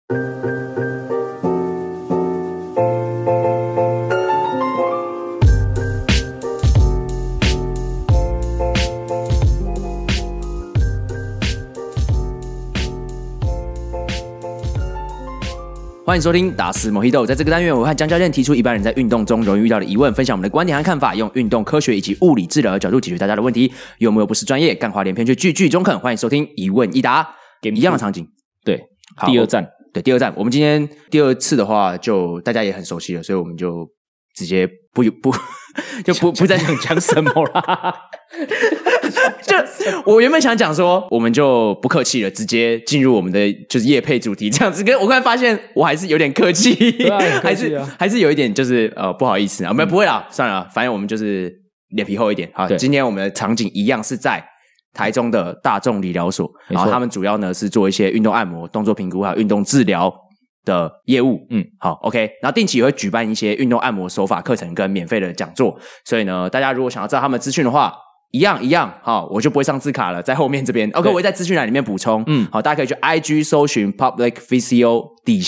欢迎收听打死莫希豆，在这个单元，我和江教练提出一般人在运动中容易遇到的疑问，分享我们的观点和看法，用运动科学以及物理治疗的角度解决大家的问题。有没有不是专业，干话连篇却句句中肯？欢迎收听一问一答，一样的场景。 对，第二站， 对，第二站。我们今天第二次的话，就大家也很熟悉了，所以我们就直接不再想讲什么啦。就我原本想讲说，我们就不客气了，直接进入我们的就是业配主题这样子。跟我刚才发现，我还是有点客气， 对啊，很客气啊， 还是有一点就是不好意思啊，不会啦，算了，反正我们就是脸皮厚一点。好，今天我们的场景一样是在台中的大众理疗所，然后他们主要呢是做一些运动按摩、动作评估还有运动治疗的业务。好 OK， 然后定期也会举办一些运动按摩手法课程跟免费的讲座，所以呢大家如果想要知道他们的资讯的话，一样好，我就不会上字卡了，在后面这边 OK， 我会在资讯栏里面补充。好，大家可以去 IG 搜寻 Public Physio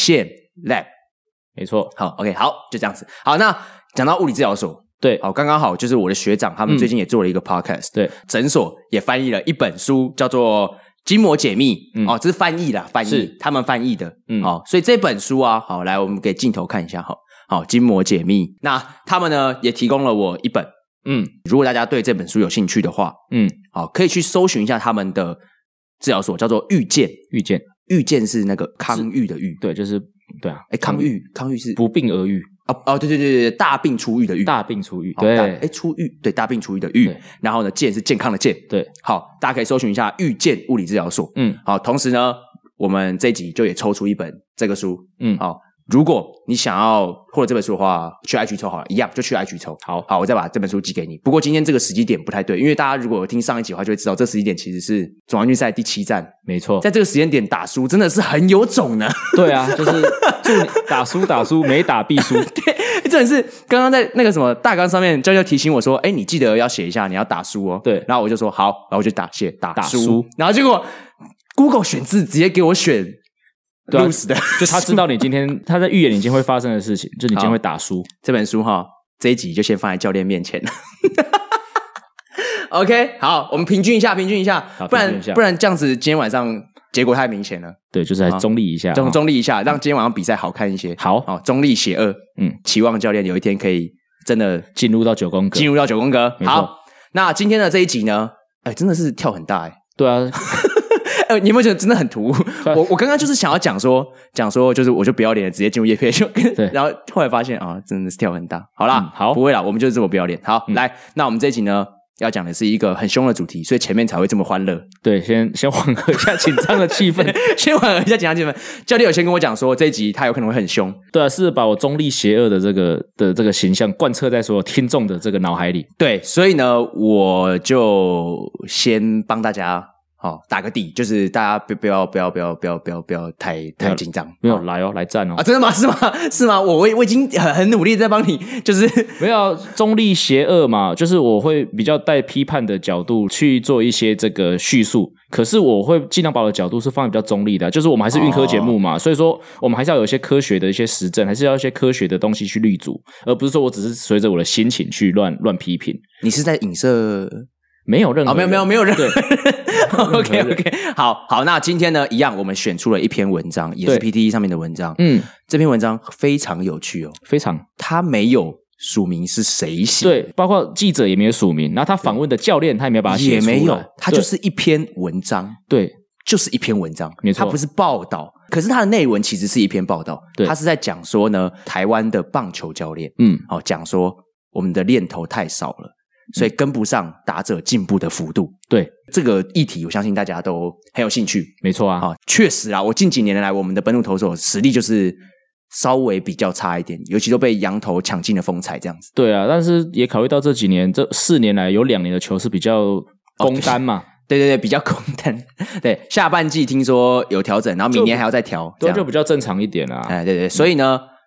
Lab， 没错。 好 OK， 好，就这样子。好，那讲到物理治疗所， 对， 好，刚刚好就是我的学长他们最近也做了一个 podcast， 对， 诊所也翻译了一本书，叫做筋膜解密。这是翻译啦，是他们翻译的。好，所以这本书啊，好，来我们给镜头看一下。好，筋膜解密。那他们呢也提供了我一本。如果大家对这本书有兴趣的话，好，可以去搜寻一下他们的治疗所，叫做遇见是那个康愈的愈， 对，就是对啊， 康愈是不病而愈。 对，大病初愈的愈， 大病初愈，对， 初愈，对，大病初愈的愈，然后呢，健是健康的健， 对， 好，大家可以搜寻一下遇见物理治疗所。好，同时呢，我们这一集就也抽出一本这个书。好，如果你想要获得这本书的话，去 IG 抽好了，一样就去 IG 抽。好，我再把这本书寄给你。不过今天这个时机点不太对，因为大家如果有听上一集的话，就会知道这时机点其实是总冠军赛第7站。 没错， 在这个时间点打输真的是很有种呢。 对啊，就是祝你打输，没打必输。 对，真的是刚刚在那个什么大纲上面，教练提醒我说：“你记得要写一下，你要打输哦。” 对， 然后我就说好，然后我就打输，然后结果 Google 选字直接给我选。 对啊，就他知道你今天他在预言你今天会发生的事情，就你今天会打输。 这本书这一集就先放在教练面前。OK， 好，我们平均一下，不然这样子今天晚上结果太明显了。 对，就是来中立一下， 中立一下，让今天晚上比赛好看一些。好，中立邪恶。期望教练有一天可以真的进入到9宫格。 好，那今天的这一集呢，真的是跳很大。 对啊。 你有没有觉得真的很突兀？我刚刚就是想要讲说，就是我就不要脸了，直接进入业配，然后后来发现真的是跳很大。好啦，好，不会啦，我们就是这么不要脸。好，来，那我们这一集呢要讲的是一个很凶的主题，所以前面才会这么欢乐。对， 先缓和一下紧张的气氛， 先缓和一下紧张气氛。教练有先跟我讲说，这一集他有可能会很凶。 对啊，是把我中立邪恶的这个形象贯彻在所有听众的这个脑海里。 对，所以呢，我就先帮大家。打个底，就是大家不要太紧张。 没有来战哦。 真的吗？是吗？我已经很努力在帮你，就是没有中立邪恶嘛，就是我会比较带批判的角度去做一些这个叙述，可是我会尽量把我的角度是放在比较中立的，就是我们还是运科节目嘛，所以说我们还是要有一些科学的一些实证，还是要一些科学的东西去立足，而不是说我只是随着我的心情去乱批评。 你是在影射？ 没有任何没有任何。OK， 好，那今天呢，一样我们选出了一篇文章，也是 PTT 上面的文章。这篇文章非常有趣哦， 非常， 它没有署名是谁写， 对，包括记者也没有署名，然后他访问的教练他也没有把它写出来， 也没有，它就是一篇文章， 对， 就是一篇文章， 没错， 它不是报道，可是它的内文其实是一篇报道，它是在讲说呢，台湾的棒球教练，讲说我们的练投太少了。所以跟不上打者进步的幅度。 对， 这个议题我相信大家都很有兴趣。 没错啊， 确实啊，我近几年来我们的本土投手实力就是稍微比较差一点，尤其都被洋投抢尽了风采这样子。 对啊，但是也考虑到这几年这4年来有2年的球是比较攻单嘛。 对，比较攻单。对，下半季听说有调整，然后明年还要再调， 对，就比较正常一点啊。 对，所以呢，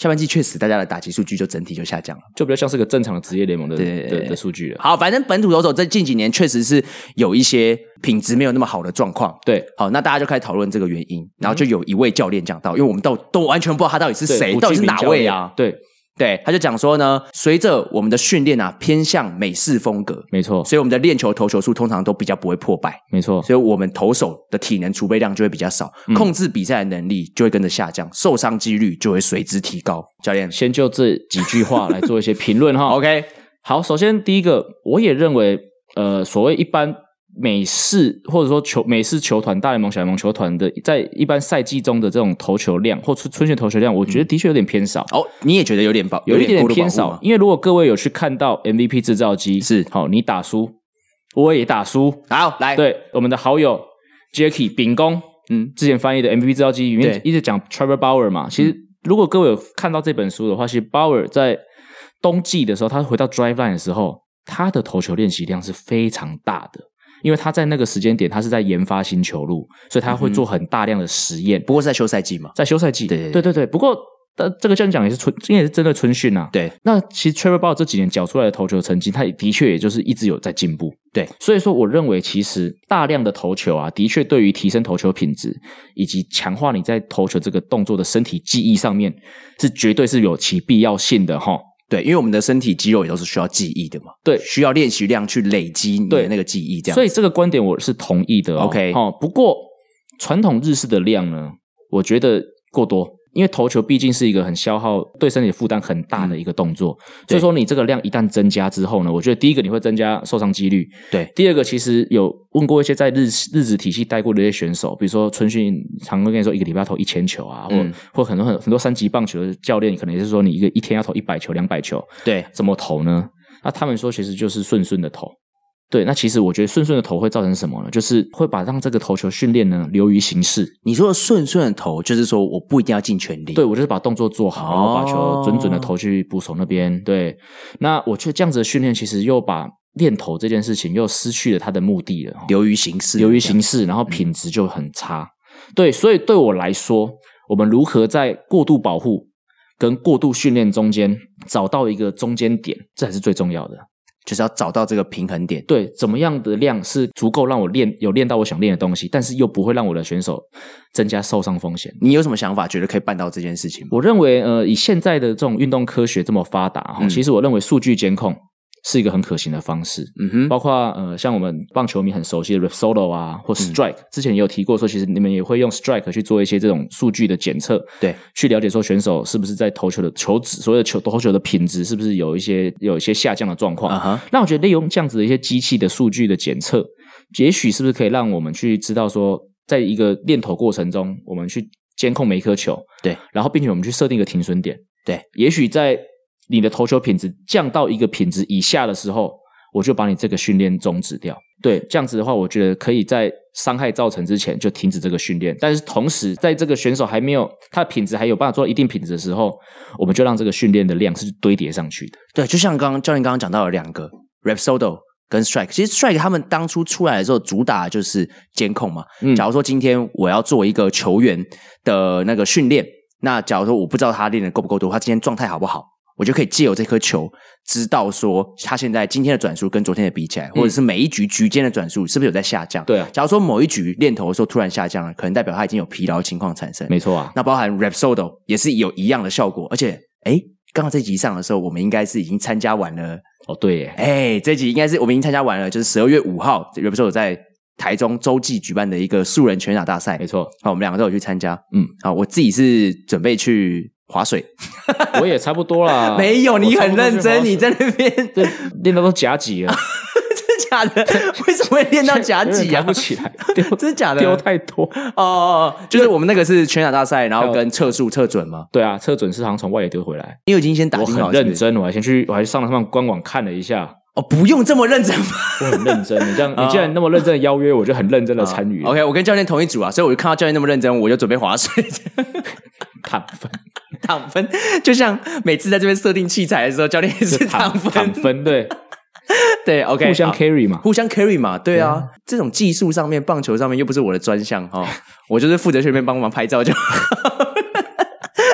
下半季确实大家的打击数据就整体就下降了， 就比较像是个正常的职业联盟的数据了。 好，反正本土投手在近几年确实是有一些品质没有那么好的状况。 对， 好，那大家就开始讨论这个原因，然后就有一位教练讲到，因为我们都完全不知道他到底是谁，到底是哪位啊？对，他就讲说呢，随着我们的训练啊偏向美式风格， 没错， 所以我们的练球投球数通常都比较不会破百， 没错， 所以我们投手的体能储备量就会比较少，控制比赛的能力就会跟着下降，受伤几率就会随之提高。教练， 先就这几句话来做一些评论哈。 OK， 好，首先第一个，我也认为，所谓一般美式或者说美式球团、大联盟、小联盟球团的，在一般赛季中的这种投球量或春训投球量，我觉得的确有点偏少。 哦，你也觉得有点偏少？因为如果各位有去看到 MVP 制造机， 是好，你打输，我也打输。 好，来， 对我们的好友 Jacky 秉公，之前翻译的 MVP 制造机里面一直讲 Trevor Bauer 嘛，其实如果各位有看到这本书的话，其实 Bauer 在冬季的时候，他回到 Drive Line 的时候，他的投球练习量是非常大的。因为他在那个时间点，他是在研发新球路，所以他会做很大量的实验。 不过是在休赛季嘛， 在休赛季， 对。 不过这个这样讲也是因为是针对春训啊。 对， 那其实 Trevor Bauer 这几年缴出来的投球成绩，他的确也就是一直有在进步。 对， 所以说我认为其实大量的投球啊，的确对于提升投球品质以及强化你在投球这个动作的身体记忆上面，是绝对是有其必要性的齁。 对，因为我们的身体肌肉也都是需要记忆的嘛， 对， 需要练习量去累积你的那个记忆，这样。 所以这个观点我是同意的。 OK， 不过传统日式的量呢，我觉得过多，因为投球毕竟是一个很消耗、对身体负担很大的一个动作，所以说你这个量一旦增加之后呢，我觉得第一个你会增加受伤几率， 对。 第二个，其实有问过一些在日职体系待过的一些选手，比如说春训常会跟你说一个礼拜要投1000球啊，或很多三级棒球的教练可能也是说你一天要投100球、200球， 对， 怎么投呢？那他们说其实就是顺的投。对，那其实我觉得顺的投会造成什么呢？就是会让这个投球训练呢流于形式。 你说的顺的投，就是说我不一定要尽全力。 对，我就是把动作做好，然后把球准的投去捕手那边。对，那我觉得这样子的训练，其实又把练投这件事情又失去了它的目的了， 流于形式， 然后品质就很差。对，所以对我来说，我们如何在过度保护跟过度训练中间找到一个中间点，这才是最重要的。 就是要找到这个平衡点。 对，怎么样的量是足够让我练到我想练的东西，但是又不会让我的选手增加受伤风险。 你有什么想法觉得可以办到这件事情吗？ 我认为以现在的这种运动科学这么发达，其实我认为数据监控是一个很可行的方式。包括像我们棒球迷很熟悉的 Rapsodo 啊，或 Strike，之前也有提过说，其实你们也会用 Strike 去做一些这种数据的检测， 对， 去了解说选手是不是在投球的球质，所谓的投球的品质是不是有一些下降的状况。那我觉得利用这样子的一些机器的数据的检测，也许是不是可以让我们去知道说，在一个练投过程中，我们去监控每一颗球， 对， 然后并且我们去设定一个停损点， 对， 也许在你的投球品质降到一个品质以下的时候，我就把你这个训练终止掉。对，这样子的话，我觉得可以在伤害造成之前就停止这个训练。但是同时，在这个选手还没有他的品质还有办法做到一定品质的时候，我们就让这个训练的量是堆叠上去的。 对，就像教练刚刚讲到的两个 Rapsodo 跟 Strike， 其实 Strike 他们当初出来的时候主打的就是监控嘛。假如说今天我要做一个球员的那个训练，那假如说我不知道他练的够不够多，他今天状态好不好，我就可以借由这颗球知道说他现在今天的转速跟昨天的比起来，或者是每一局间的转速是不是有在下降。 对啊， 假如说某一局练投的时候突然下降了，可能代表他已经有疲劳的情况产生。 没错啊， 那包含 Rapsodo 也是有一样的效果。而且刚刚这集上的时候，我们应该是已经参加完了。 对耶， 这集应该是我们已经参加完了，就是12月5号 Rapsodo 在台中洲际举办的一个素人拳打大赛。 没错， 好，我们两个都有去参加。好，我自己是准备去划水， 我也差不多啦。 没有，你很认真，你在那边练到都夹脊了。 真假的？为什么会练到夹脊啊？ 抬不起来， 真假的？ 丢太多就是我们那个是拳打大赛，然后跟测速测准吗？ 对啊，测准是好像从外野丢回来。 你已经先打进好， 我很认真，我还上了他们官网看了一下。 不用这么认真吧？ 我很认真，你既然那么认真的邀约，我就很认真的参与。 OK， 我跟教练同一组啊，所以我就看到教练那么认真，我就准备划水。躺分，就像每次在这边设定器材的时候，教练也是躺分， 对对 ，OK， 互相 carry 嘛， 互相 carry 嘛，对啊，这种技术上面，棒球上面又不是我的专项我就是负责去那边帮忙拍照就。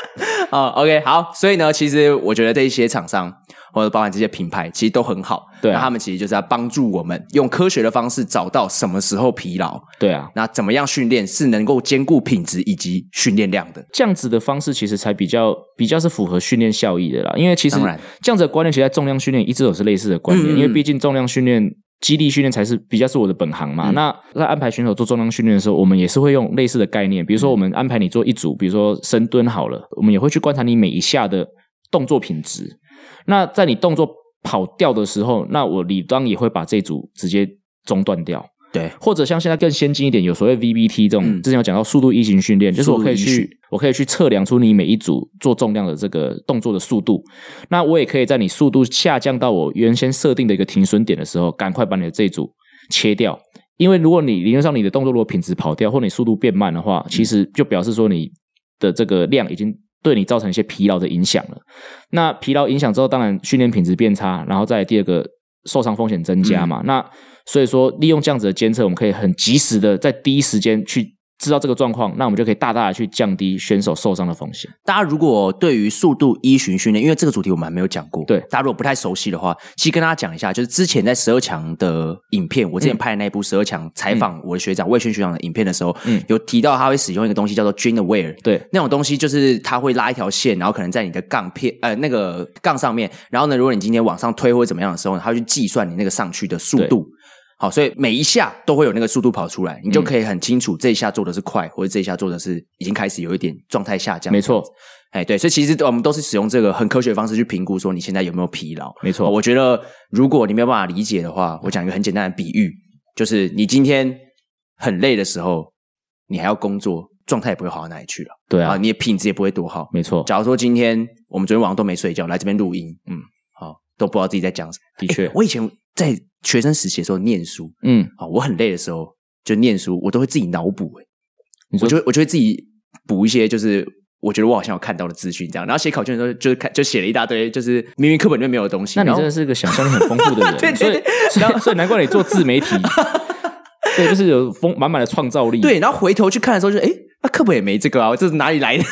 OK， 好，所以呢，其实我觉得这一些厂商或者包含这些品牌，其实都很好。 对啊， 那他们其实就是要帮助我们用科学的方式找到什么时候疲劳。 对啊， 那怎么样训练是能够兼顾品质以及训练量的？ 这样子的方式其实才比较是符合训练效益的啦。因为其实这样子的观念，其实在重量训练一直都是类似的观念。因为毕竟重量训练、肌力训练才是比较是我的本行嘛。那在安排选手做重量训练的时候，我们也是会用类似的概念。比如说，我们安排你做一组，比如说深蹲好了，我们也会去观察你每一下的动作品质。那在你动作跑掉的时候，那我理当也会把这组直接中断掉。 对， 或者像现在更先进一点，有所谓 VBT 这种，之前有讲到速度依循训练，就是我可以去测量出你每一组做重量的这个动作的速度。那我也可以在你速度下降到我原先设定的一个停损点的时候，赶快把你的这一组切掉。因为如果你理论上你的动作如果品质跑掉，或你速度变慢的话，其实就表示说你的这个量已经对你造成一些疲劳的影响了。那疲劳影响之后，当然训练品质变差，然后再来第二个受伤风险增加嘛。那所以说利用这样子的监测，我们可以很及时的在第一时间去知道这个状况，那我们就可以大大的去降低选手受伤的风险。 大家如果对于速度依循训练，因为这个主题我们还没有讲过， 对， 大家如果不太熟悉的话，其实跟大家讲一下，就是之前在12强的影片，我之前拍的那一部12强采访我的学长魏轩学长的影片的时候，有提到他会使用一个东西叫做 Gene Aware， 对， 那种东西就是他会拉一条线，然后可能在你的杠片那个杠上面，然后呢，如果你今天往上推或者怎么样的时候，他会去计算你那个上去的速度。好，所以每一下都会有那个速度跑出来，你就可以很清楚这一下做的是快，或者这一下做的是已经开始有一点状态下降。 没错， 对，所以其实我们都是使用这个很科学的方式去评估说你现在有没有疲劳。 没错， 我觉得如果你没有办法理解的话，我讲一个很简单的比喻，就是你今天很累的时候，你还要工作，状态也不会好到哪里去了。 对啊， 你的品质也不会多好。 没错， 假如说今天我们昨天晚上都没睡觉，来这边录音，好，都不知道自己在讲什么。 的确， 我以前在学生时期的时候念书，我很累的时候就念书，我都会自己脑补，我就会自己补一些，就是我觉得我好像有看到的资讯这样，然后写考卷的时候就写了一大堆，就是明明课本里面没有的东西。 那你真的是个想象力很丰富的人，对，所以难怪你做自媒体，对，就是有满满的创造力。 对，然后回头去看的时候就那课本也没这个啊，这是哪里来的？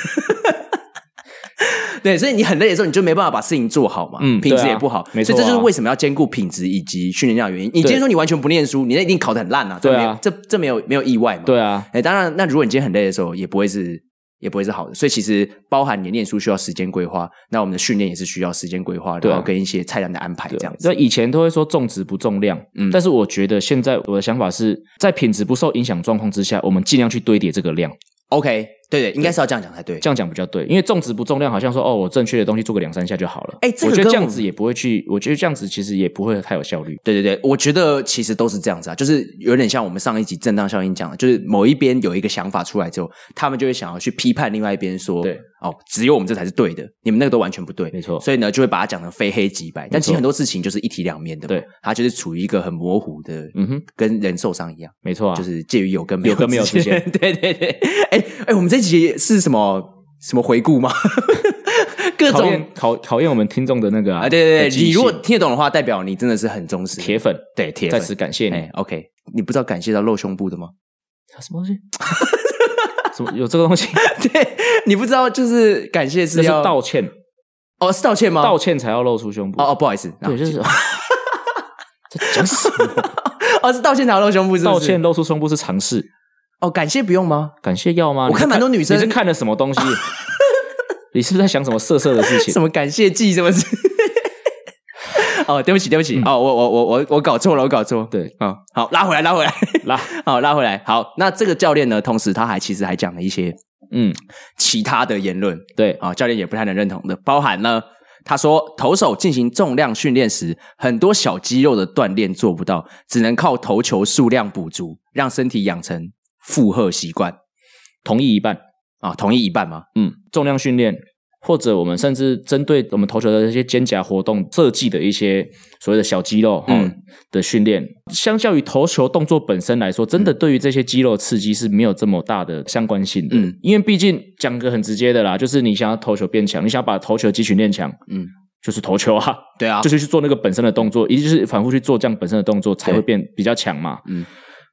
对，所以你很累的时候，你就没办法把事情做好嘛，品质也不好， 没错， 所以这就是为什么要兼顾品质以及训练量的原因。你今天说你完全不念书，你那一定考得很烂啊， 对啊， 这没有意外嘛， 对啊， 当然，那如果你今天很累的时候，也不会是好的。所以其实包含你的念书需要时间规划，那我们的训练也是需要时间规划，然后跟一些菜单的安排这样子。 那以前都会说重质不重量，但是我觉得现在我的想法是在品质不受影响状况之下，我们尽量去堆叠这个量。 OK， 对，应该是要这样讲才对， 这样讲比较对，因为重质不重量，好像说我正确的东西做个2-3下就好了。我觉得这样子也不会去，我觉得这样子其实也不会太有效率。 对，我觉得其实都是这样子啊，就是有点像我们上一集震荡效应讲的，就是某一边有一个想法出来之后，他们就会想要去批判另外一边说，对，只有我们这才是对的，你们那个都完全不对， 没错。 所以呢，就会把它讲成非黑即白。但其实很多事情就是一体两面的，对，它就是处于一个很模糊的，跟人受伤一样， 没错， 就是介于有跟没有之间。 对，我们这集是什么回顾吗？各种考验我们听众的那个对，你如果听得懂的话，代表你真的是很忠实铁粉， 对，铁粉， 在此感谢你。 OK， 你不知道感谢到露胸部的吗？ 什么东西？什么有这个东西？ 对，你不知道，就是感谢是要道歉是道歉吗？ 道歉才要露出胸部不好意思， 对，就是在讲什么？是道歉才要露胸部，是不是？ 道歉露出胸部是常事。 感谢不用吗？ 感谢要吗？ 我看蛮多女生， 你是看了什么东西？你是不是在想什么色的事情？ 什么感谢祭什么？对不起，我搞错了，我搞错。 对， 好，拉回来，拉回来。好，那这个教练呢，同时他其实还讲了一些其他的言论，对，教练也不太能认同的，包含呢，他说投手进行重量训练时，很多小肌肉的锻炼做不到，只能靠投球数量补足，让身体养成负荷习惯。 同意一半同意一半吗？ 重量训练或者我们甚至针对我们投球的这些肩胛活动设计的一些所谓的小肌肉的训练，相较于投球动作本身来说，真的对于这些肌肉刺激是没有这么大的相关性的。因为毕竟讲个很直接的啦，就是你想要投球变强，你想要把投球肌群练强，就是投球啊，对啊，就是去做那个本身的动作，也就是反复去做这样本身的动作才会变比较强嘛。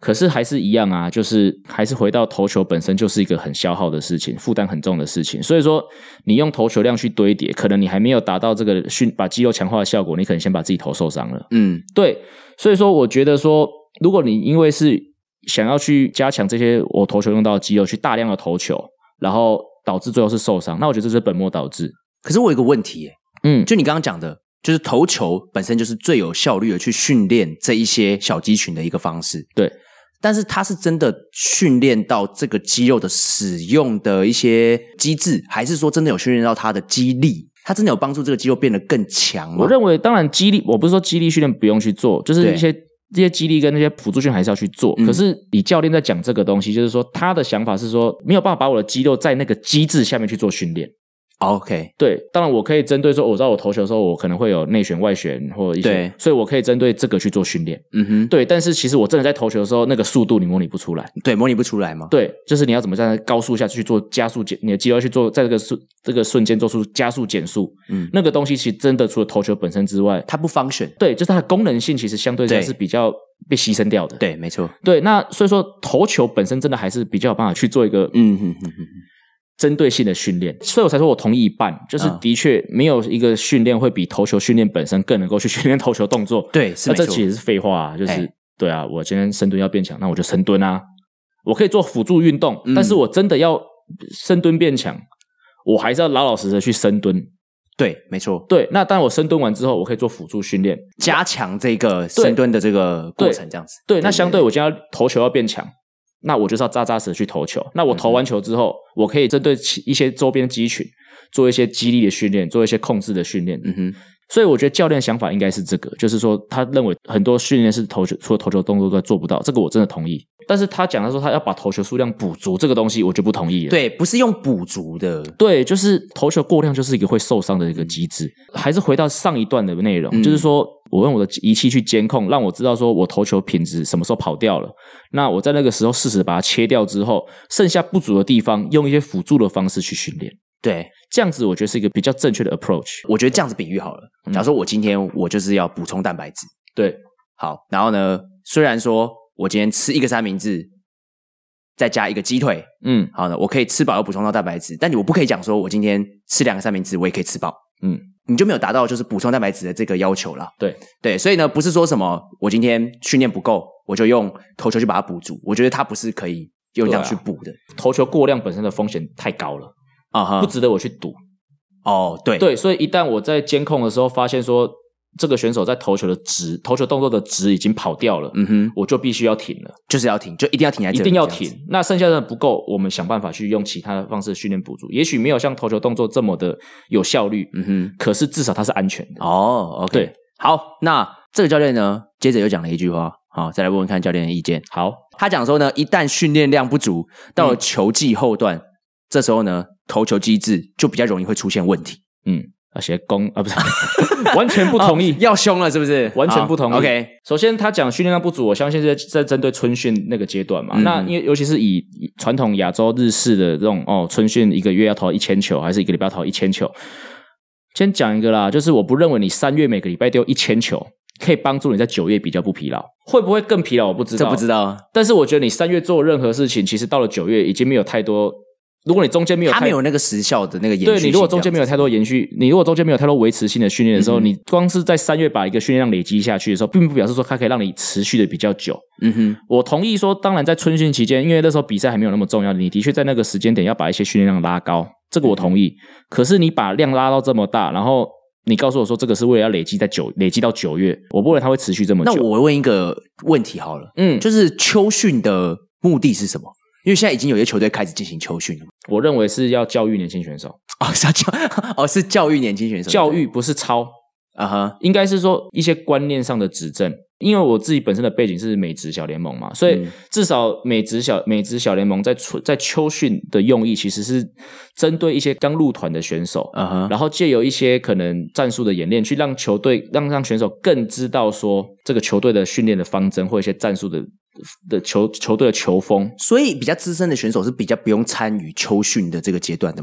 可是还是一样啊，就是还是回到投球本身就是一个很消耗的事情，负担很重的事情。所以说你用投球量去堆叠，可能你还没有达到这个把肌肉强化的效果，你可能先把自己头受伤了。对，所以说我觉得说，如果你因为是想要去加强这些我投球用到的肌肉，去大量的投球，然后导致最后是受伤，那我觉得这是本末倒置。 可是我有一个问题耶，就你刚刚讲的，就是投球本身就是最有效率的去训练这一些小肌群的一个方式。 对。 但是它是真的训练到这个肌肉的使用的一些机制，还是说真的有训练到它的肌力？它真的有帮助这个肌肉变得更强吗？ 我认为当然肌力，我不是说肌力训练不用去做，就是这些肌力跟那些辅助训练还是要去做。可是以教练在讲这个东西，就是说他的想法是说没有办法把我的肌肉在那个机制下面去做训练。 OK， 对，当然我可以针对说，我知道我投球的时候，我可能会有内旋、外旋或者一些，所以我可以针对这个去做训练。对，但是其实我真的在投球的时候，那个速度你模拟不出来。 对，模拟不出来吗？ 对，就是你要怎么在高速下去做加速你的肌肉去做，在这个瞬间做出加速减速。那个东西其实真的除了投球本身之外， 它不 function。 对，就是它的功能性其实相对上是比较被牺牲掉的。 对，没错。 对，那所以说投球本身真的还是比较有办法去做一个针对性的训练，所以我才说我同意一半，就是的确没有一个训练会比投球训练本身更能够去训练投球动作。 对，是没错。 那这其实是废话啊，就是对啊，我今天深蹲要变强，那我就深蹲啊。我可以做辅助运动，但是我真的要深蹲变强，我还是要老老实实的去深蹲。 对，没错。 对，那当然我深蹲完之后，我可以做辅助训练， 加强这个深蹲的这个过程，这样子。 对，那相对我今天投球要变强。那我就是要扎扎实实去投球。那我投完球之后，我可以针对一些周边肌群做一些肌力的训练，做一些控制的训练。所以我觉得教练的想法应该是这个，就是说他认为很多训练是除了投球动作都做不到，这个我真的同意。但是他讲的说他要把投球数量补足，这个东西我就不同意了。 对，不是用补足的。 对，就是投球过量就是一个会受伤的一个机制。还是回到上一段的内容，就是说我用我的仪器去监控，让我知道说我投球品质什么时候跑掉了。那我在那个时候适时把它切掉之后，剩下不足的地方用一些辅助的方式去训练。 对， 这样子我觉得是一个比较正确的 approach。 我觉得这样子比喻好了，假如说我今天我就是要补充蛋白质， 对， 好，然后呢，虽然说我今天吃一个三明治，再加一个鸡腿，好呢，我可以吃饱又补充到蛋白质，但我不可以讲说我今天吃2个三明治我也可以吃饱，你就没有达到就是补充蛋白质的这个要求啦。对，所以呢，不是说什么我今天训练不够，我就用投球去把它补足，我觉得它不是可以用这样去补的。 投球过量本身的风险太高了。不值得我去赌。对，所以一旦我在监控的时候发现说这个选手在投球动作的值已经跑掉了，我就必须要停了， 就是要停，就一定要停在这里， 一定要停。那剩下的不够，我们想办法去用其他的方式训练补足，也许没有像投球动作这么的有效率，可是至少它是安全的。 OK，对，好，那这个教练呢，接着又讲了一句话，好，再来问问看教练的意见。 好， 他讲说呢，一旦训练量不足，到了球季后段，这时候呢，投球机制就比较容易会出现问题。 而且不是完全不同意， 要凶了是不是？ 完全不同意。 OK， 首先他讲训练量不足，我相信是在针对春训那个阶段嘛。那因为尤其是以传统亚洲日式的这种春训一个月要投1000球，还是一个礼拜要投1000球。先讲一个啦，就是我不认为你3月每个礼拜丢1000球可以帮助你在9月比较不疲劳，会不会更疲劳我不知道， 这不知道。 但是我觉得你3月做任何事情，其实到了9月已经没有太多。如果你中间没有它没有那个时效的那个延续性， 对，你如果中间没有太多延续，你如果中间没有太多维持性的训练的时候，你光是在3月把一个训练量累积下去的时候，并不表示说它可以让你持续的比较久。我同意说，当然在春训期间，因为那时候比赛还没有那么重要，你的确在那个时间点要把一些训练量拉高，这个我同意。可是你把量拉到这么大，然后你告诉我说这个是为了要累积到9月，我不认为它会持续这么久。 那我问一个问题好了，就是秋训的目的是什么？因为现在已经有些球队开始进行秋训了， 我认为是要教育年轻选手。 是教育年轻选手， 教育不是操应该是说一些观念上的指正。因为我自己本身的背景是美职小联盟嘛，所以至少美职小联盟在秋训的用意其实是针对一些刚入团的选手，然后借由一些可能战术的演练，去让球队让选手更知道说这个球队的训练的方针或一些战术的球队的球风。 所以比较资深的选手是比较不用参与秋训的这个阶段的吗？ 对，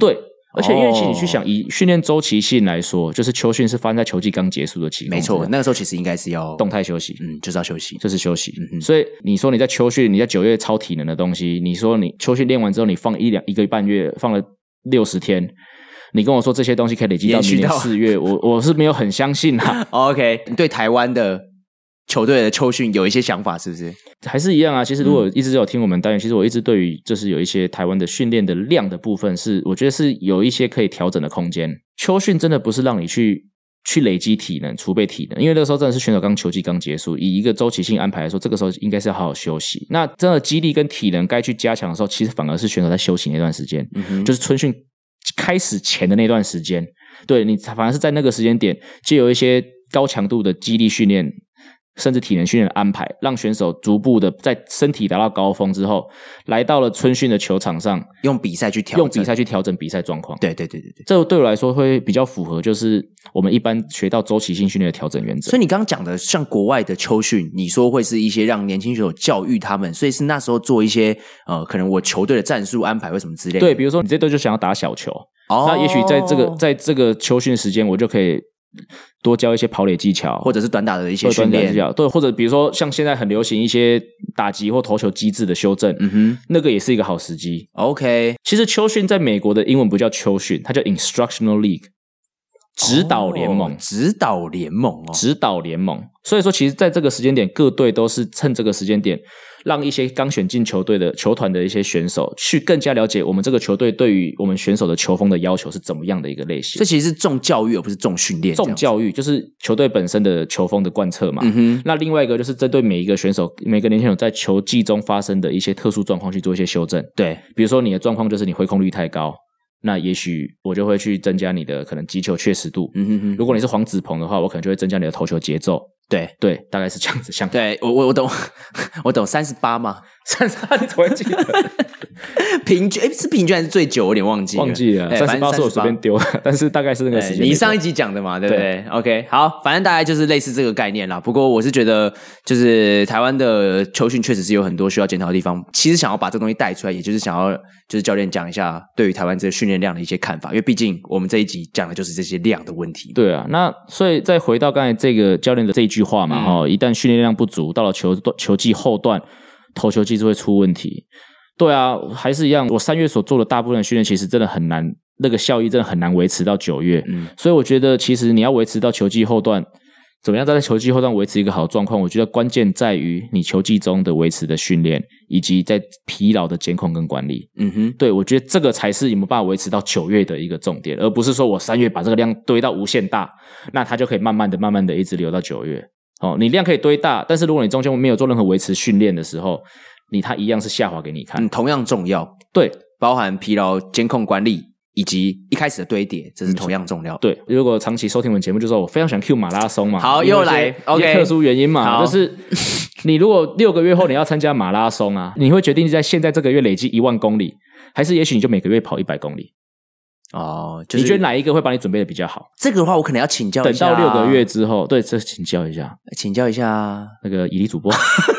而且因为其实你去想，以训练周期性来说，就是秋训是发生在球季刚结束的情况， 没错，那个时候其实应该是要动态休息， 就是要休息， 这是休息。所以你说你在秋训，你在9月超体能的东西，你说你秋训练完之后，你放一个半月，放了60天，你跟我说这些东西可以累积到明年4月，我是没有很相信啦。 OK， 你对台湾的球队的秋训有一些想法是不是？ 还是一样啊，其实如果一直有听我们单元，其实我一直对于就是有一些台湾的训练的量的部分是我觉得是有一些可以调整的空间。秋训真的不是让你去累积体能储备体能，因为那个时候真的是选手球季刚结束，以一个周期性安排来说，这个时候应该是要好好休息。那真的肌力跟体能该去加强的时候，其实反而是选手在休息那段时间，就是春训开始前的那段时间，对，你反而是在那个时间点就有一些高强度的肌力训练甚至体能训练的安排，让选手逐步的在身体达到高峰之后，来到了春训的球场上， 用比赛去调整比赛状况。对， 这对我来说会比较符合，就是我们一般学到周期性训练的调整原则。 所以你刚刚讲的像国外的秋训，你说会是一些让年轻选手教育他们，所以是那时候做一些可能我球队的战术安排或什么之类的。 对，比如说你这队就想要打小球，那也许在这个秋训时间，我就可以多教一些跑垒技巧， 或者是短打的一些训练， 对，或者比如说像现在很流行一些打击或投球机制的修正，那个也是一个好时机。 OK， 其实秋训在美国的英文不叫秋训，它叫 Instructional League， 指导联盟， 指导联盟。 所以说，其实在这个时间点，各队都是趁这个时间点，让一些刚选进球队的球团的一些选手，去更加了解我们这个球队对于我们选手的球风的要求是怎么样的一个类型。 这其实是重教育而不是重训练。 重教育就是球队本身的球风的贯彻嘛。那另外一个就是针对每一个选手、每个年轻人在球季中发生的一些特殊状况去做一些修正。 对， 比如说你的状况就是你挥空率太高，那也许我就会去增加你的可能击球确实度。如果你是黄子鹏的话，我可能就会增加你的投球节奏。对，大概是这样子。 对，我懂，我懂。38吗 ？38你怎么会记得？ 平均是平均还是最久？我有点忘记了。 38是我随便丢的，但是大概是那个时间。 你上一集讲的嘛，对不对 ？OK， 好，反正大概就是类似这个概念啦。不过我是觉得，就是台湾的秋训确实是有很多需要检讨的地方。其实想要把这个东西带出来，也就是想要就是教练讲一下对于台湾这个训练量的一些看法，因为毕竟我们这一集讲的就是这些量的问题。 对啊，那所以再回到刚才这个教练的这一句话嘛，一旦训练量不足，到了球季后段，投球机制会出问题。对啊，还是一样，我3月所做的大部分的训练其实真的很难，那个效益真的很难维持到9月。所以我觉得其实你要维持到球季后段，怎么样在球季后段维持一个好状况，我觉得关键在于你球季中的维持的训练，以及在疲劳的监控跟管理。对，我觉得这个才是有没有办法维持到9月的一个重点，而不是说我3月把这个量堆到无限大，那它就可以慢慢的一直流到9月。你量可以堆大，但是如果你中间没有做任何维持训练的时候，它一样是下滑给你看。 同样重要。 对， 包含疲劳监控管理以及一开始的堆叠，这是同样重要。 对，如果长期收听我们节目就说我非常喜欢 Q 马拉松嘛。 好，又来 OK， 特殊原因嘛，就是你如果6个月后你要参加马拉松啊，你会决定在现在这个月累积1万公里，还是也许你就每个月跑100公里？就是你觉得哪一个会把你准备的比较好？ 这个的话我可能要请教一下。 等到6个月之后，对，这请教一下那个以利主播。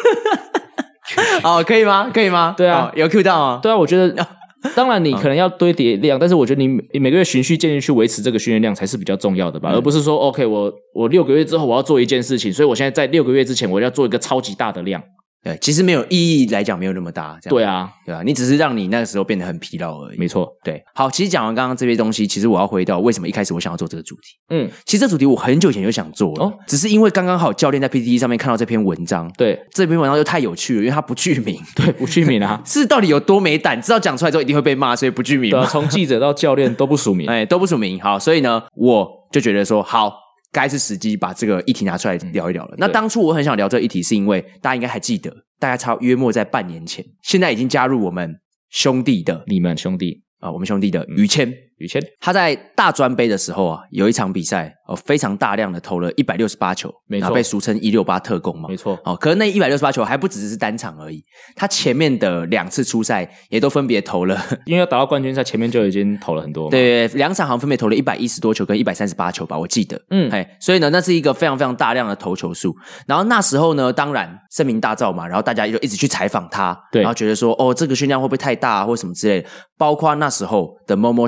可以吗？对啊，有 Q 到吗？ 对啊，我觉得当然你可能要堆叠量，但是我觉得你每个月循序渐进去维持这个训练量才是比较重要的吧，而不是说 OK 我6个月之后我要做一件事情，所以我现在在6个月之前我要做一个超级大的量。 对，其实没有意义来讲没有那么大，这样。 对啊， 你只是让你那个时候变得很疲劳而已。 没错， 对。好，其实讲完刚刚这些东西，其实我要回到为什么一开始我想要做这个主题。其实这主题我很久以前就想做了，只是因为刚刚好教练在 PTT 上面看到这篇文章， 对， 这篇文章就太有趣了，因为它不具名。 对，不具名啊， 是到底有多没胆，知道讲出来之后一定会被骂，所以不具名嘛。 对啊，从记者到教练都不署名， 都不署名。好，所以呢，我就觉得说好。该是时机把这个议题拿出来聊一聊了。那当初我很想聊这个议题，是因为大家应该还记得，大概约莫在半年前，现在已经加入我们兄弟的你们兄弟我们兄弟的于谦，他在大专杯的时候有一场比赛非常大量的投了168球， 没错， 被俗称168特攻嘛， 没错。 可是那168球还不只是单场而已，他前面的2次出赛也都分别投了， 因为要打到冠军赛，前面就已经投了很多嘛。 对，2场好像分别投了110多球跟138球吧，我记得。所以呢，那是一个非常非常大量的投球数。然后那时候呢，当然声名大噪嘛，然后大家就一直去采访他，然后觉得说这个训练量会不会太大或什么之类的。包括那时候的 Momo Sports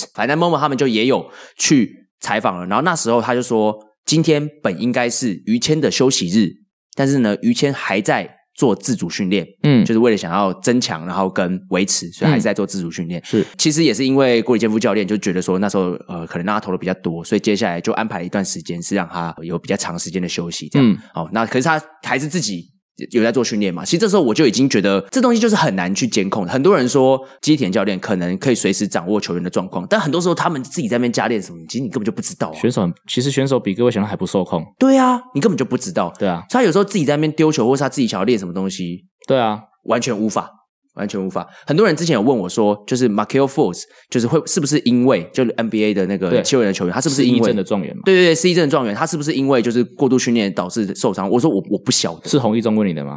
Sports， 反正 Momo 他们就也有去采访了，然后那时候他就说，今天本应该是于谦的休息日，但是呢，于谦还在做自主训练，就是为了想要增强，然后跟维持，所以还是在做自主训练。 是， 其实也是因为郭李建夫教练就觉得说，那时候可能让他投的比较多，所以接下来就安排了一段时间是让他有比较长时间的休息，这样。那可是他还是自己有在做训练嘛，其实这时候我就已经觉得这东西就是很难去监控。很多人说基田教练可能可以随时掌握球员的状况，但很多时候他们自己在那边加练什么，其实你根本就不知道其实选手比各位想的还不受控。 对啊，你根本就不知道。 对啊， 他有时候自己在那边丢球，或是他自己想要练什么东西， 对啊， 完全无法。很多人之前有问我说，就是 Markelle Fultz 就是是不是因为就是 NBA 的那个7人的球员，他是不是因为失忆症的状元嘛？ 对，失忆症的状元，他是不是因为就是过度训练导致受伤？我说我不晓得。 是洪一中问你的吗？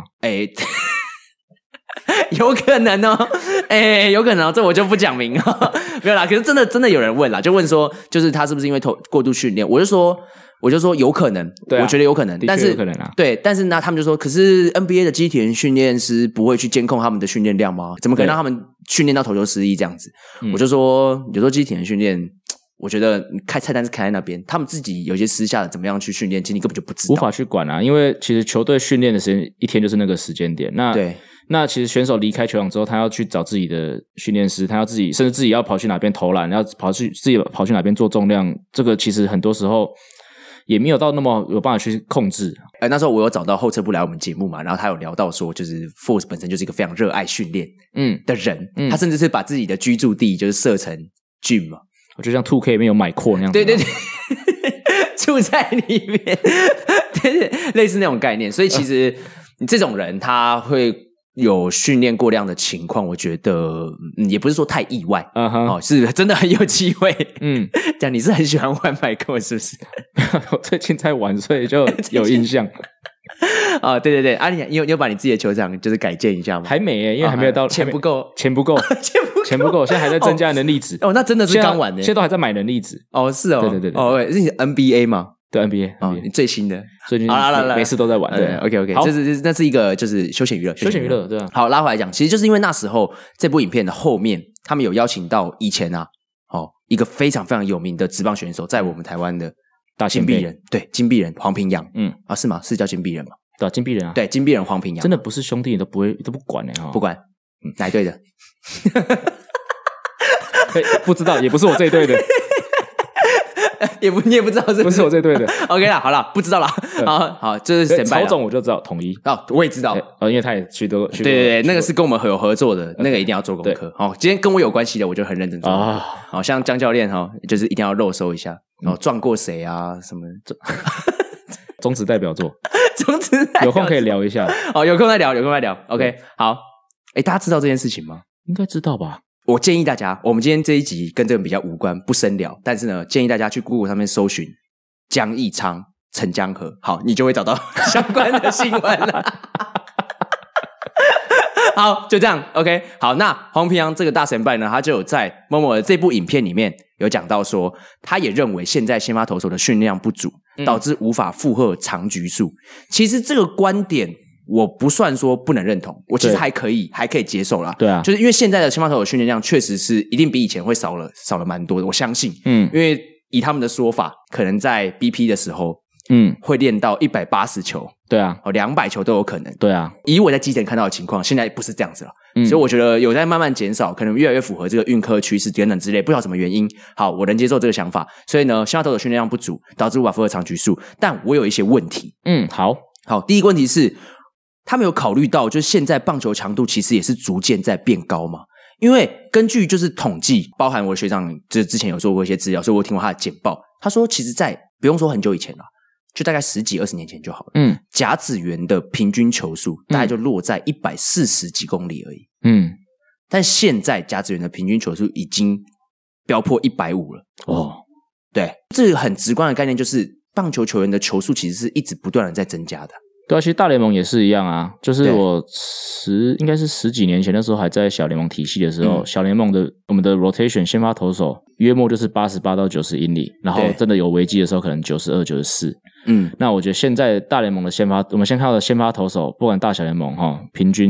有可能哦，有可能哦，这我就不讲明了。没有啦，可是真的有人问啦，就问说，就是他是不是因为过度训练？我就说有可能， 对啊， 我觉得有可能，但是有可能啊， 对，但是呢，他们就说，可是 NBA 的基田训练师不会去监控他们的训练量吗？怎么可能让他们训练到投球失忆这样子？我就说，有时候基田训练，我觉得开菜单是开在那边，他们自己有些私下的怎么样去训练，其实你根本就不知道， 无法去管啊，因为其实球队训练的时间一天就是那个时间点，那其实选手离开球场之后，他要去找自己的训练师，他要甚至自己要跑去哪边投篮，要自己跑去哪边做重量，这个其实很多时候也没有到那么有办法去控制。 那时候我有找到后撤步来我们节目嘛，然后他有聊到说，就是 Fultz 本身就是一个非常热爱训练的人，他甚至是把自己的居住地就是设成 gym 嘛， 就像 2K 里面有买扩那样子。 对，住在里面，对，类似那种概念。所以其实你这种人他会有训练过量的情况，我觉得也不是说太意外，是真的很有机会。讲你是很喜欢玩麦克是不是？ 我最近在玩，所以就有印象。 对啊，你有把你自己的球场就是改建一下吗？ 还没耶，因为还没有到钱不够， 钱不够，现在还在增加能力值。 那真的是刚玩的， 现在都还在买能力值。 是哦， 对， 是你 NBA 吗？ 对 NBA， 你最新的， 最近每次都在玩。对 ，OK， 那是一个就是休闲娱乐， 对啊。 好，拉回来讲，其实就是因为那时候这部影片的后面，他们有邀请到以前一个非常非常有名的职棒选手，在我们台湾的大金臂人，对，金臂人黄平洋，是吗？是叫金臂人吗？ 对，金臂人啊， 对，金臂人黄平洋， 真的不是兄弟都不管不管，哪一队的？ 不知道，也不是我这一队的。 你也不知道是不是我这队的。 OK 啦，好啦，不知道啦。好，这是曹总我就知道统一我也知道， 因为他也去多对，那个是跟我们有合作的，那个一定要做功课。今天跟我有关系的，我就很认真做功课。好像江教练就是一定要肉搜一下，撞过谁啊什么中职代表作， 有空可以聊一下。 有空再聊。OK， 好。大家知道这件事情吗？ 应该知道吧。 我建议大家，我们今天这一集跟这个比较无关，不深聊。但是呢，建议大家去 Google 上面搜寻江义昌、陈江河，好，你就会找到相关的新闻了。好，就这样 ，OK。好，那黄平洋这个大神拜呢，他就有在某某的这部影片里面有讲到说，他也认为现在先发投手的训练量不足，导致无法负荷长局数。其实这个观点，我不算说不能认同，我其实还可以接受啦。 对啊， 就是因为现在的先发投手训练量确实是一定比以前会少了蛮多的，我相信。因为以他们的说法，可能在 BP 的时候，会练到180球， 对啊 ，200球都有可能。对啊， 以我在基层看到的情况，现在不是这样子了。所以我觉得有在慢慢减少，可能越来越符合这个运科趋势等等之类，不知道什么原因。好，我能接受这个想法。所以呢，先发投手训练量不足，导致无法负荷长局数。但我有一些问题。好，第一个问题是，他们有考虑到，就是现在棒球强度其实也是逐渐在变高嘛？因为根据就是统计，包含我的学长就是之前有做过一些资料，所以我听过他的简报。他说，其实在不用说很久以前了，就大概10几20年前就好了。甲子园的平均球速大概就落在140几公里而已。但现在甲子园的平均球速已经飙破150了。对，这个很直观的概念就是，棒球球员的球速其实是一直不断的在增加的。 对啊，其实大联盟也是一样啊，就是我应该是10几年前那时候还在小联盟体系的时候，小联盟的我们的 rotation 先发投手约莫就是88到90英里，然后真的有危机的时候可能92、94。那我觉得现在大联盟的我们先看到的先发投手，不管大小联盟平均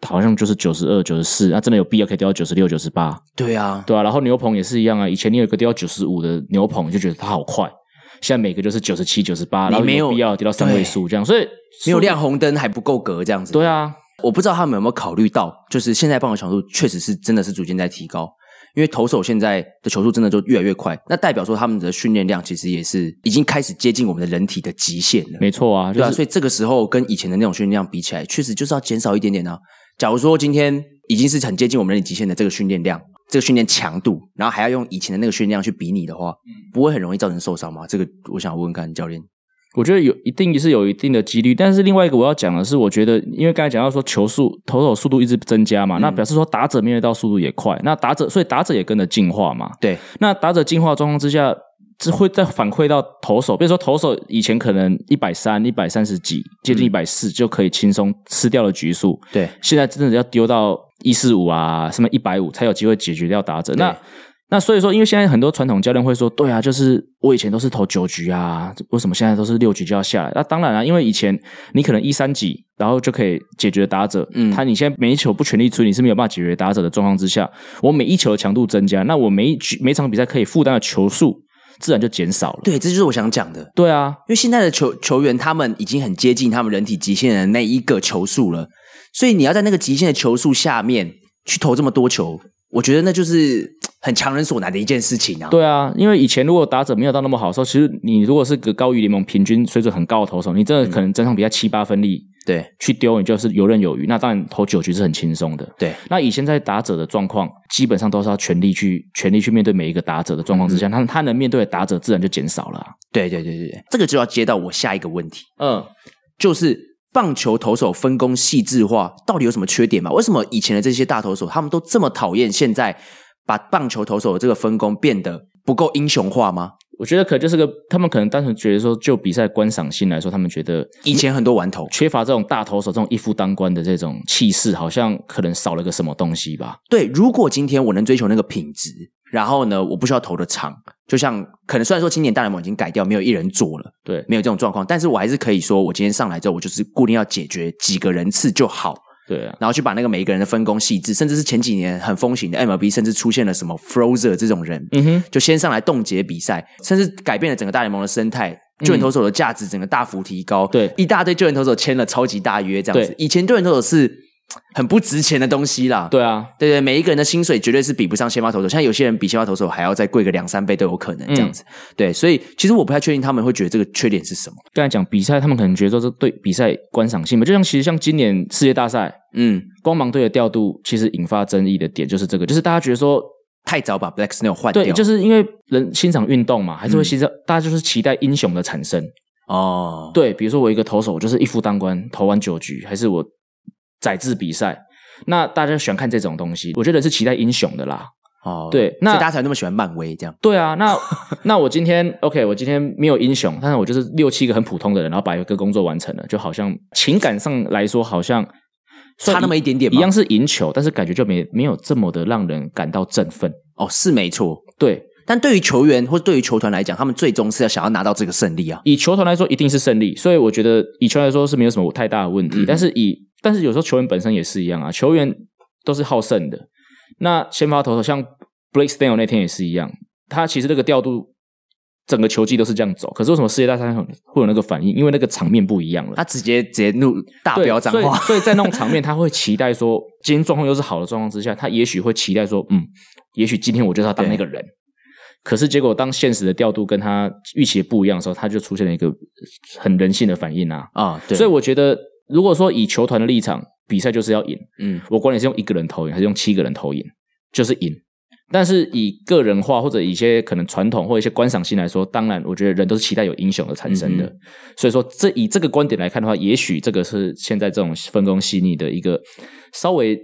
好像就是92、94，那真的有必要可以丢到96、98。 对啊， 对啊，然后牛棚也是一样啊，以前你有一个丢到95的牛棚，你就觉得它好快，现在每个就是97、98，然后有必要丢到3位数这样，所以没有亮红灯还不够格这样子。 对啊， 我不知道他们有没有考虑到，就是现在棒球强度确实是真的是逐渐在提高。因为投手现在的球速真的就越来越快，那代表说他们的训练量其实也是已经开始接近我们的人体的极限了。 没错啊， 对啊，所以这个时候跟以前的那种训练量比起来，确实就是要减少一点点啊。假如说今天已经是很接近我们人体极限的这个训练量，这个训练强度，然后还要用以前的那个训练量去比拟的话，不会很容易造成受伤吗？这个我想问问看教练。 我觉得一定是有一定的几率，但是另外一个我要讲的是，我觉得因为刚才讲到说球速投手速度一直增加嘛，那表示说打者面对到速度也快，那所以打者也跟着进化嘛。 对， 那打者进化状况之下，会再反馈到投手，比如说投手以前可能130、130几，接近140就可以轻松吃掉了局数， 对， 现在真的要丢到145啊，什么150才有机会解决掉打者。那所以说，因为现在很多传统教练会说，对啊，就是我以前都是投9局啊，为什么现在都是6局就要下来？那当然啊，因为以前你可能1-3几，然后就可以解决打者，你现在每一球不全力出，你是没有办法解决打者的状况之下，我每一球的强度增加，那我每场比赛可以负担的球数自然就减少了。 对，这就是我想讲的。 对啊， 因为现在的球员他们已经很接近他们人体极限的那一个球数了，所以你要在那个极限的球数下面去投这么多球，我觉得那就是很强人所难的一件事情啊。 对啊，因为以前如果打者没有到那么好的时候，其实你如果是个高于联盟平均水准很高的投手，你真的可能整场比赛7-8分力对去丢，你就是游刃有余。那当然投9局是很轻松的。 对， 那以前在打者的状况，基本上都是要全力去面对每一个打者的状况之下，他能面对的打者自然就减少了啊。 对，这个就要接到我下一个问题，就是棒球投手分工细致化到底有什么缺点吗？为什么以前的这些大投手他们都这么讨厌现在把棒球投手的这个分工变得不够英雄化吗？ 我觉得可能就是他们可能单纯觉得说，就比赛观赏性来说，他们觉得以前很多玩头缺乏这种大投手这种一夫当关的这种气势，好像可能少了个什么东西吧。 对，如果今天我能追求那个品质，然后呢，我不需要投的长，就像可能虽然说今年大联盟已经改掉，没有一人做了， 对， 没有这种状况，但是我还是可以说，我今天上来之后，我就是固定要解决几个人次就好。 对啊， 然后去把那个每一个人的分工细致，甚至是前几年很风行的 MLB， 甚至出现了什么 Frozer 这种人，就先上来冻结比赛，甚至改变了整个大联盟的生态，救援投手的价值整个大幅提高， 对， 一大堆救援投手签了超级大约这样子。以前救援投手是很不值钱的东西啦， 对啊， 对，每一个人的薪水绝对是比不上先发投手，像有些人比先发投手还要再贵个2-3倍都有可能这样子。对，所以其实我不太确定他们会觉得这个缺点是什么。 刚才讲比赛，他们可能觉得说这对比赛观赏性嘛，就像其实像今年世界大赛，光芒队的调度其实引发争议的点就是这个，就是大家觉得说太早把 Black Snell 换掉， 对，就是因为人欣赏运动嘛，还是会欣赏，大家就是期待英雄的产生。对，比如说我一个投手，我就是一夫当关，投完9局，还是我宰制比赛，那大家喜欢看这种东西，我觉得是期待英雄的啦。对，那所以大家才那么喜欢漫威这样。 对啊，那我今天 OK， 我今天没有英雄，但是我就是6-7个很普通的人，然后把一个工作完成了，就好像情感上来说，好像差那么一点点吗？ 一样是赢球，但是感觉就没有这么的让人感到振奋。 是没错， 对。 但对于球员或对于球团来讲，他们最终是要想要拿到这个胜利啊。 以球团来说，一定是胜利，所以我觉得以球员来说是没有什么太大的问题。但是有时候球员本身也是一样啊，球员都是好胜的。那先发投手像 Blake Snell 那天也是一样，他其实那个调度整个球季都是这样走，可是为什么世界大赛会有那个反应？因为那个场面不一样了， 他直接怒大飙脏话， 所以在那种场面，他会期待说，今天状况又是好的状况之下，他也许会期待说，也许今天我就是要当那个人。可是结果当现实的调度跟他预期的不一样的时候，他就出现了一个很人性的反应啊。对，所以我觉得如果说以球团的立场，比赛就是要赢，我管你是用1个人投赢还是用7个人投赢，就是赢。但是以个人化或者一些可能传统或一些观赏性来说，当然我觉得人都是期待有英雄的产生的。所以说以这个观点来看的话，也许这个是现在这种分工细腻的一个稍微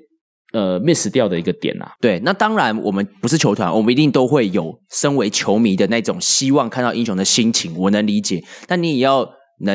miss 掉的一个点啦。 对，那当然我们不是球团，我们一定都会有身为球迷的那种希望看到英雄的心情，我能理解。但你也要能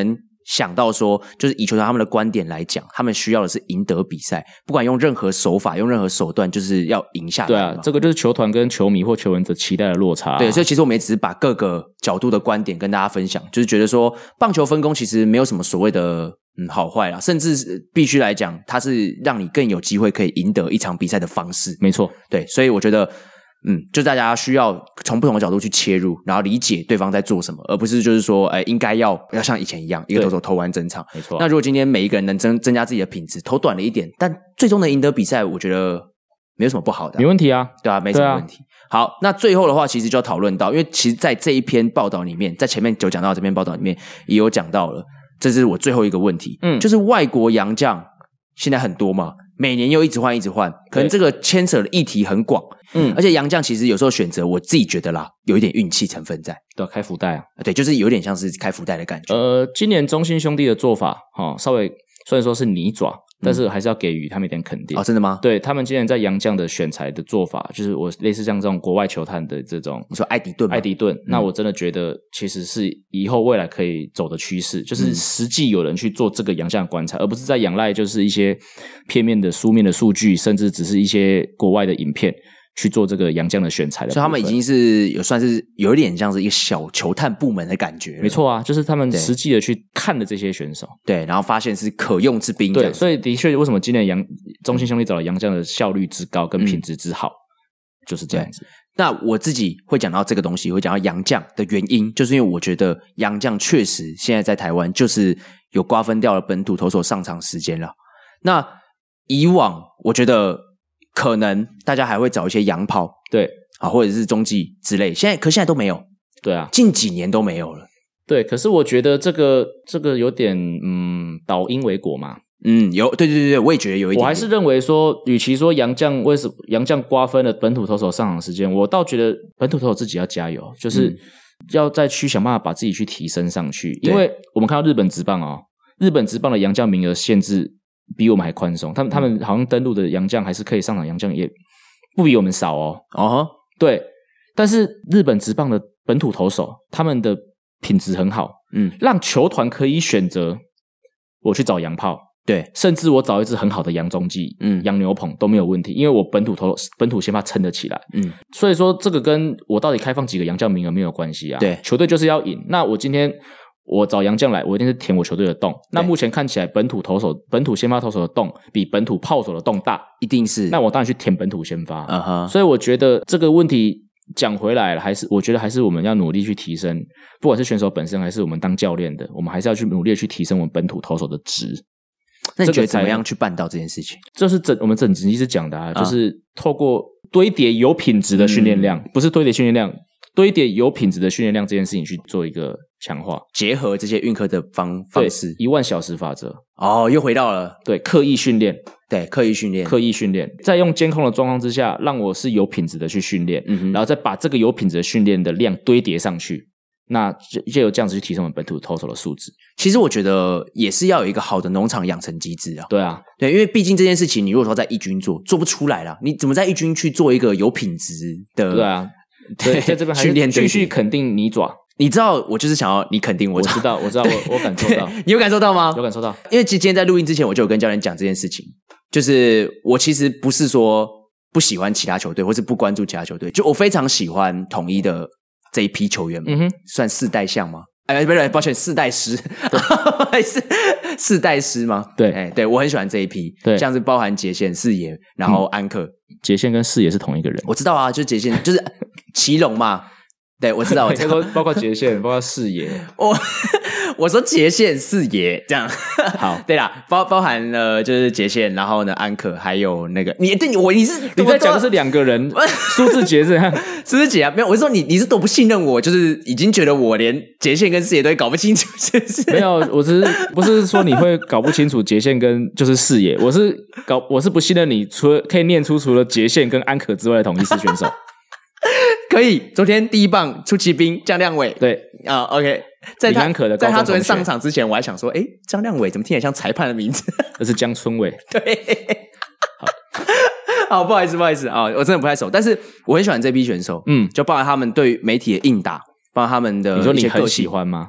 想到说，就是以球团他们的观点来讲，他们需要的是赢得比赛，不管用任何手法、用任何手段，就是要赢下来。 对啊，这个就是球团跟球迷或球员的期待的落差。 对，所以其实我们也只是把各个角度的观点跟大家分享，就是觉得说，棒球分工其实没有什么所谓的好坏啦，甚至必须来讲，它是让你更有机会可以赢得一场比赛的方式。 没错， 对，所以我觉得。就大家需要从不同的角度去切入，然后理解对方在做什么，而不是就是说，应该要像以前一样，一个投手投完整场。 没错。 那如果今天每一个人能增加自己的品质，投短了一点，但最终能赢得比赛，我觉得没有什么不好的。 没问题啊， 对啊，没什么问题。好，那最后的话，其实就要讨论到，因为其实在这一篇报道里面，在前面就讲到这篇报道里面也有讲到了，这是我最后一个问题，就是外国洋将现在很多嘛。每年又一直换，可能这个牵扯的议题很广，而且洋将其实有时候选择，我自己觉得啦，有一点运气成分在。 对，开福袋啊， 对，就是有点像是开福袋的感觉。 今年中信兄弟的做法，稍微虽然说是泥爪，但是还是要给予他们一点肯定。 真的吗？ 对，他们今年在洋将的选材的做法，就是我类似像这种国外球探的这种， 你说艾迪顿， 那我真的觉得其实是以后未来可以走的趋势，就是实际有人去做这个洋将的观察，而不是在仰赖就是一些片面的书面的数据，甚至只是一些国外的影片去做这个洋将的选材的部分。 所以他们已经是算是有一点像是一个小球探部门的感觉了。 没错啊，就是他们实际的去看了这些选手， 对，然后发现是可用之兵。 对，所以的确为什么今年中信兄弟找了洋将的效率之高跟品质之好，就是这样子。 那我自己会讲到这个东西，会讲到洋将的原因，就是因为我觉得洋将确实现在在台湾就是有瓜分掉了本土投手上场时间了。那以往我觉得可能大家还会找一些洋炮， 对啊，或者是中继之类，现在都没有。 对啊， 近几年都没有了。 对，可是我觉得这个有点倒因为果嘛。 对，我也觉得有一点。 我还是认为说，与其说洋将为什么洋将瓜分了本土投手上场时间，我倒觉得本土投手自己要加油，就是要再去想办法把自己去提升上去。因为我们看到日本职棒日本职棒的洋将名额限制比我们还宽松，他们好像登录的洋将还是可以上场，洋将也不比我们少对，但是日本职棒的本土投手他们的品质很好，让球团可以选择我去找洋炮。对，甚至我找一支很好的洋中继，洋牛棚都没有问题，因为我本土先发撑得起来，所以说这个跟我到底开放几个洋将名额没有关系啊。对，球队就是要赢。那我今天我找洋将来，我一定是填我球队的洞。那目前看起来本土先发投手的洞比本土炮手的洞大，一定是。那我当然去填本土先发。所以我觉得这个问题讲回来了，我觉得还是我们要努力去提升，不管是选手本身还是我们当教练的，我们还是要去努力的去提升我们本土投手的值。那你觉得怎么样去办到这件事情？这是我们整集一直讲的就是透过堆叠有品质的训练量，不是堆叠训练量，堆叠有品质的训练量这件事情去做一个强化，结合这些运科的方式，10000小时法则。又回到了对刻意训练，刻意训练，在用监控的状况之下，让我是有品质的去训练，然后再把这个有品质的训练的量堆叠上去。那就有这样子去提升我们本土投手的素质。其实我觉得也是要有一个好的农场养成机制啊。对，因为毕竟这件事情你如果说在一军做不出来啦，你怎么在一军去做一个有品质的？对啊，在这边还是继续肯定泥爪。你知道我就是想要你肯定我知道我感受到。你有感受到吗？有感受到。因为今天在录音之前我就有跟教练讲这件事情，就是我其实不是说不喜欢其他球队或是不关注其他球队，就我非常喜欢统一的这一批球员们，算4代象吗？不是，抱歉，4代师，是4代师吗？对，对我很喜欢这一批，对，像是包含杰宪、四爷，然后安克，杰宪跟四爷是同一个人，我知道啊，就是杰宪，就是祁隆嘛，对，我知道，包括杰宪，包括四爷，我说杰宪、四爷这样，好，对啦，包含了就是杰宪，然后呢安可，还有那个你在讲的是2个人，苏志杰这样，苏志杰啊，没有，我是说你是都不信任我，就是已经觉得我连杰宪跟四爷都会搞不清楚，是不是？没有，我不是说你会搞不清楚杰宪跟就是四爷，我是不信任你，除了可以念出除了杰宪跟安可之外的统一狮选手。可以，昨天第一棒出奇兵江亮伟，对OK， 在他昨天上场之前，我还想说，江亮伟怎么听起来像裁判的名字？那是江春伟，对，好，不好意思啊，我真的不太熟，但是我很喜欢这批选手，就包含他们对媒体的应答，包含他们的，你说你很喜欢吗？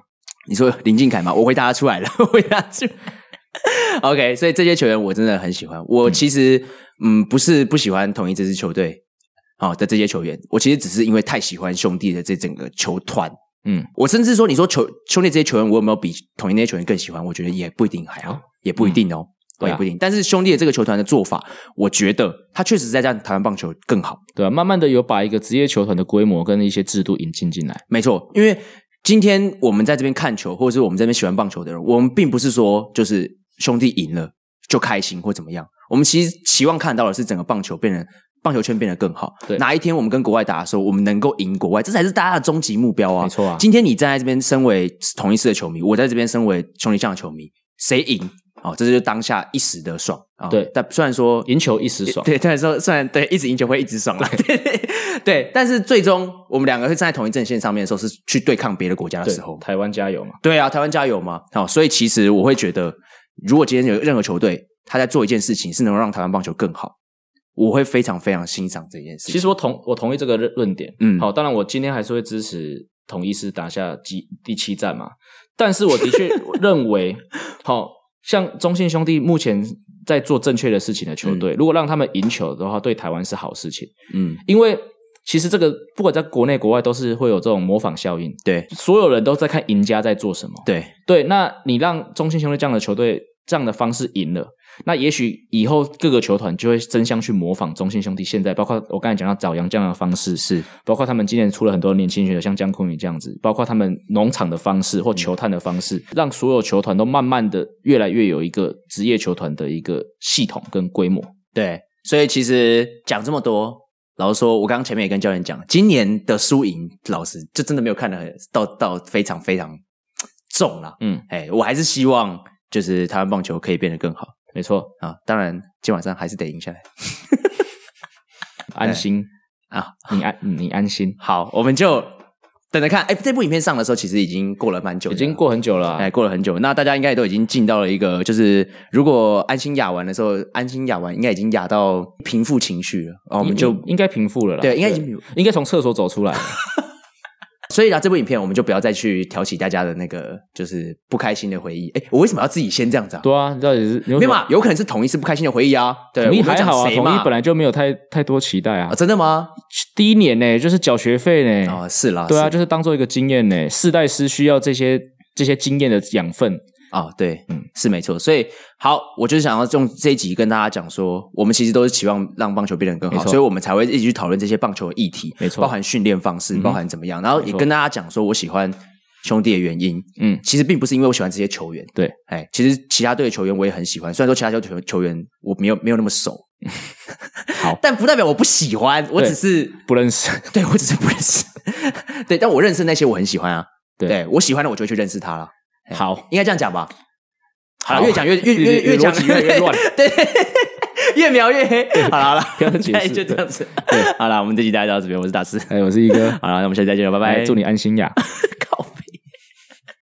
你说林敬凯吗？我回答出来了，我回答出来。OK， 所以这些球员我真的很喜欢。我其实不是不喜欢统一这支球队的这些球员，我其实只是因为太喜欢兄弟的这整个球团。我甚至说，你说兄弟这些球员，我有没有比统一那些球员更喜欢？我觉得也不一定，还好，也不一定哦。对、也不一定。但是兄弟的这个球团的做法，我觉得他确实在让台湾棒球更好。 对啊，慢慢的有把一个职业球团的规模跟一些制度引进进来。 没错，因为今天我们在这边看球，或者是我们这边喜欢棒球的人，我们并不是说就是兄弟赢了就开心或怎么样。我们其实期望看到的是整个棒球圈变得更好。 对， 哪一天我们跟国外打的时候，我们能够赢国外，这才是大家的终极目标啊！ 没错啊。 今天你站在这边，身为同一师的球迷，我在这边身为兄弟象的球迷，谁赢？这就是当下一时的爽。 对， 但虽然说赢球一时爽， 对，虽然对一直赢球会一直爽啦，对，但是最终我们两个会站在同一阵线上面的时候，是去对抗别的国家的时候。 台湾加油嘛！ 对啊，台湾加油嘛！所以其实我会觉得，如果今天有任何球队他在做一件事情是能够让台湾棒球更好，我会非常非常欣赏这件事情。 其实我同意这个论点。好，当然我今天还是会支持统一师打下第7战嘛。但是我的确认为，像中信兄弟目前在做正确的事情的球队，如果让他们赢球的话，对台湾是好事情。因为其实这个不管在国内国外都是会有这种模仿效应。对，所有人都在看赢家在做什么。对，那你让中信兄弟这样的球队这样的方式赢了，那也许以后各个球团就会争相去模仿中信兄弟现在，包括我刚才讲到找洋将的方式，是包括他们今年出了很多年轻选手，像江坤宇这样子，包括他们农场的方式或球探的方式，让所有球团都慢慢的越来越有一个职业球团的一个系统跟规模。 对，所以其实讲这么多，老实说，我刚刚前面也跟教练讲，今年的输赢，老实就真的没有看得到非常非常重啦。我还是希望就是台湾棒球可以变得更好。 没错啊，当然今晚上还是得赢下来， 安心啊， 你安心。 好，我们就等着看。这部影片上的时候，其实已经过了蛮久， 已经过很久了， 过了很久。那大家应该都已经进到了一个，就是如果安心亚完的时候，安心亚完应该已经亚到平复情绪了，我们就应该平复了啦。 对，应该从厕所走出来了。 所以这部影片我们就不要再去挑起大家的那个就是不开心的回忆。我为什么要自己先这样子啊？ 对啊，到底是没有嘛？有可能是统一是不开心的回忆啊。对， 统一还好啊，统一本来就没有太多期待啊。 真的吗？ 第一年呢，就是缴学费呢。 是啦。 对啊，就是当做一个经验呢。世代师需要这些经验的养分。 对，是没错。所以好，我就是想要用这一集跟大家讲说，我们其实都是期望让棒球变得更好，所以我们才会一起去讨论这些棒球的议题， 没错， 包含训练方式，包含怎么样，然后也跟大家讲说我喜欢兄弟的原因。其实并不是因为我喜欢这些球员， 对， 其实其他队的球员我也很喜欢，虽然说其他球员我没有那么熟，好，但不代表我不喜欢，我只是不认识， 对，我只是不认识，对，但我认识那些我很喜欢啊，对，我喜欢的我就会去认识他了。 好， 应该这样讲吧。好，越讲越讲越乱， 对，越描越黑。好了， 不要解释， 就这样子。好了，我们这集大家到这边，我是大师， 我是一哥。 好了，那我们下期再见了，拜拜。 祝你安心呀。